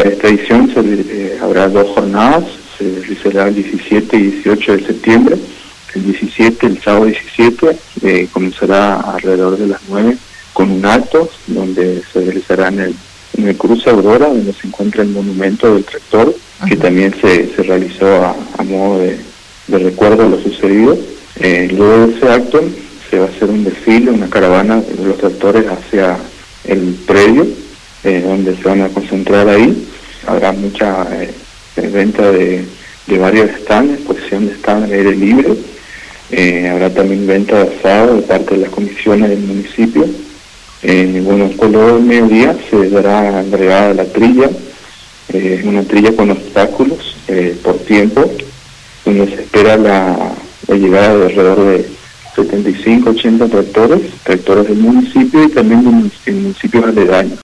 esta edición habrá 2 jornadas, se realizará el 17 y 18 de septiembre. El 17, el sábado 17, comenzará alrededor de las 9 con un acto donde se realizará en el cruce Aurora, donde se encuentra el monumento del tractor, que también se realizó a modo de recuerdo a lo sucedido. Luego de ese acto se va a hacer un desfile, una caravana de los tractores hacia el predio, donde se van a concentrar ahí. Habrá mucha venta de varios stands, exposición de stands al aire libre. Habrá también venta de asado de parte de las comisiones del municipio. Bueno, después luego del mediodía se dará agregada la trilla, una trilla con obstáculos por tiempo, donde se espera la llegada de alrededor de 75-80 tractores del municipio y también de municipios aledaños.